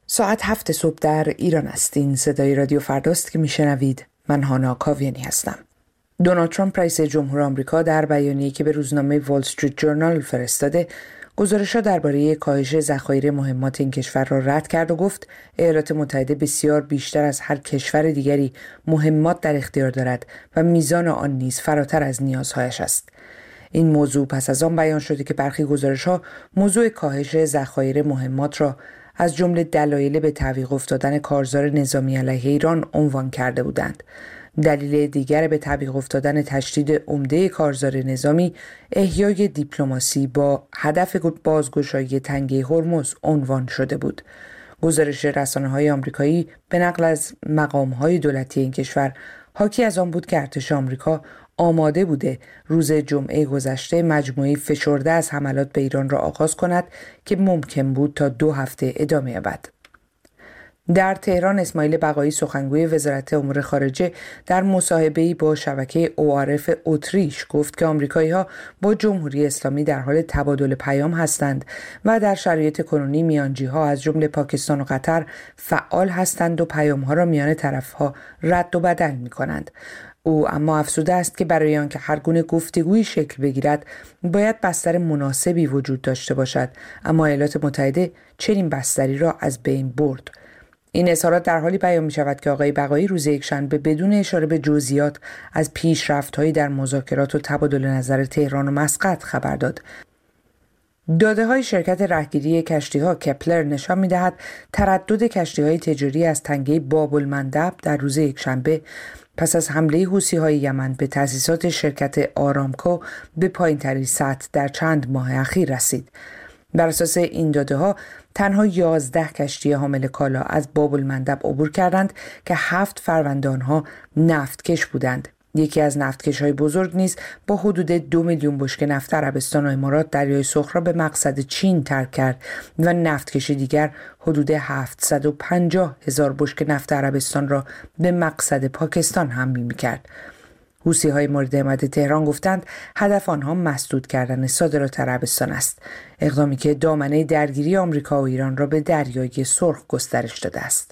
ساعت 7 صبح در ایران است. این صدای رادیو فرداست که میشنوید. من هانا کاویانی هستم. دونالد ترامپ رئیس جمهور آمریکا در بیانیه‌ای که به روزنامه وال استریت جورنال فرستاده، گزارش‌ها درباره کاهش ذخایر مهمات این کشور را رد کرد و گفت ایالات متحده بسیار بیشتر از هر کشور دیگری مهمات در اختیار دارد و میزان آن نیز فراتر از نیازهایش است. این موضوع پس از آن بیان شده که برخی گزارش‌ها موضوع کاهش ذخایر مهمات را از جمله دلایل به تعویق افتادن کارزار نظامی علیه ایران عنوان کرده بودند. دلیل دیگر به تعویق افتادن تشدید عمده کارزار نظامی، احیای دیپلماسی با هدف بازگشایی تنگه هرمز عنوان شده بود. گزارش رسانه‌های آمریکایی به نقل از مقام‌های دولتی این کشور حاکی از آن بود که ارتش آمریکا آماده بوده روز جمعه گذشته مجموعه فشرده از حملات به ایران را آغاز کند که ممکن بود تا 2 هفته ادامه یابد. در تهران اسماعیل بقایی سخنگوی وزارت امور خارجه در مصاحبه‌ای با شبکه ORF اتریش گفت که آمریکایی‌ها با جمهوری اسلامی در حال تبادل پیام هستند و در شرایط کنونی میانجی‌ها از جمله پاکستان و قطر فعال هستند و پیام‌ها را میان طرف‌ها رد و بدل می‌کنند. او اما افزوده است که برای آنکه هر گونه گفتگویی شکل بگیرد باید بستر مناسبی وجود داشته باشد، اما ایالات متحده چنین بستری را از بین برد. این اظهارات در حالی بیان می شود که آقای بقایی روز یکشنبه بدون اشاره به جزئیات از پیشرفت‌هایی در مذاکرات و تبادل نظر تهران و مسقط خبر داد. داده‌های شرکت رهگیری کشتی‌ها کپلر نشان می‌دهد تردد کشتی‌های تجاری از تنگه باب‌المندب در روز یکشنبه پس از حمله حوثی‌های یمن به تأسیسات شرکت آرامکو به پایین‌ترین سطح در چند ماه اخیر رسید. بر اساس این داده‌ها تنها 11 کشتی حامل کالا از باب‌المندب عبور کردند که 7 فرمانده آنها نفتکش بودند. یکی از نفتکش‌های بزرگ نیز با حدود 2 میلیون بشکه نفت عربستان و امارات دریای سرخ را به مقصد چین ترک کرد و نفتکش دیگر حدود 750,000 بشکه نفت عربستان را به مقصد پاکستان حمل می‌کرد. حوثی‌های مورد حمایت تهران گفتند هدف آنها مسدود کردن صادرات عربستان است، اقدامی که دامنه درگیری آمریکا و ایران را به دریای سرخ گسترش داده است.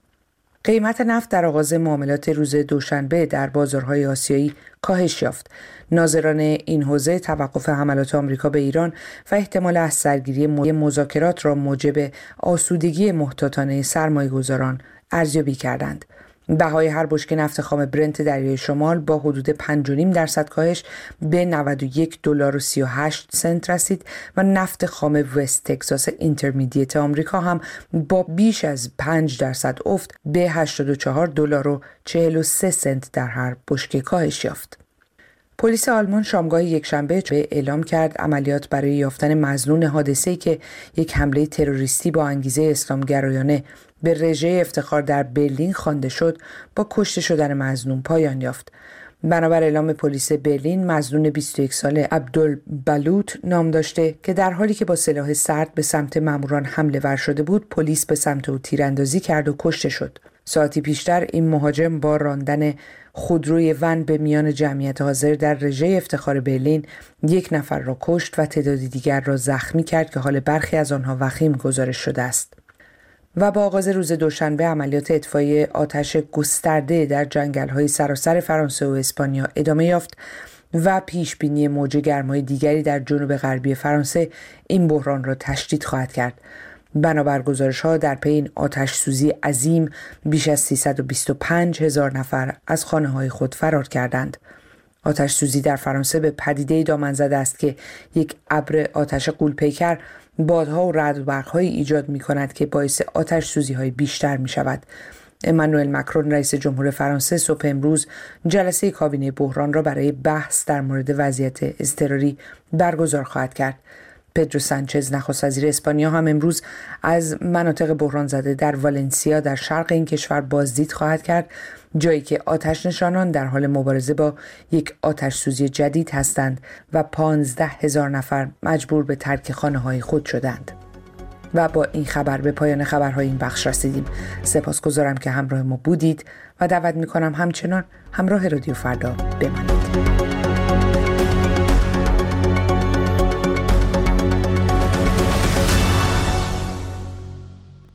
قیمت نفت در آغاز معاملات روز دوشنبه در بازارهای آسیایی کاهش یافت. ناظران این حوزه توقف حملات آمریکا به ایران و احتمال از سرگیری مذاکرات را موجب آسودگی محتاطانه سرمایه‌گذاران ارزیابی کردند. بهای هر بشکه نفت خام برنت دریای شمال با حدود 5.5% کاهش به $92.38 رسید و نفت خام وست تگزاس اینترمدیت آمریکا هم با بیش از 5% افت به $84.43 در هر بشکه کاهش یافت. پلیس آلمان شامگاه یکشنبه اعلام کرد عملیات برای یافتن مظنون حادثه‌ای که یک حمله تروریستی با انگیزه اسلامگرایانه به رژه افتخار در برلین خوانده شد با کشته شدن مظنون پایان یافت. بنابر اعلام پلیس برلین، مظنون 21 ساله عبدالبلوت نام داشته که در حالی که با سلاح سرد به سمت ماموران حمله ور شده بود، پلیس به سمت او تیراندازی کرد و کشته شد. ساعتی پیشتر این مهاجم با راندن خودروی ون به میان جمعیت حاضر در رژه افتخار برلین 1 نفر را کشت و تعدادی دیگر را زخمی کرد که حال برخی از آنها وخیم گزارش شده است. و با آغاز روز دوشنبه عملیات اطفای آتش گسترده در جنگل‌های سراسر فرانسه و اسپانیا ادامه یافت و پیش بینی موج گرمای دیگری در جنوب غربی فرانسه این بحران را تشدید خواهد کرد. بنابر گزارش‌ها در پی این آتش سوزی عظیم بیش از 325,000 نفر از خانه‌های خود فرار کردند. آتش سوزی در فرانسه به پدیده‌ای دامن زده است که یک ابر آتش غول‌پیکر بادها و رعد و برق‌هایی ایجاد می‌کند که باعث آتش سوزی‌های بیشتر می‌شود. امانوئل مکرون رئیس جمهور فرانسه صبح امروز جلسه کابینه بحران را برای بحث در مورد وضعیت اضطراری برگزار خواهد کرد. پدرو سانچز نخست وزیر اسپانیا هم امروز از مناطق بحران زده در والنسیا در شرق این کشور بازدید خواهد کرد، جایی که آتش نشانان در حال مبارزه با یک آتش سوزی جدید هستند و 15,000 نفر مجبور به ترک خانه‌های خود شدند. و با این خبر به پایان خبرهای این بخش رسیدیم. سپاسگزارم که همراه ما بودید و دعوت می‌کنم همچنان همراه رادیو فردا بمانید.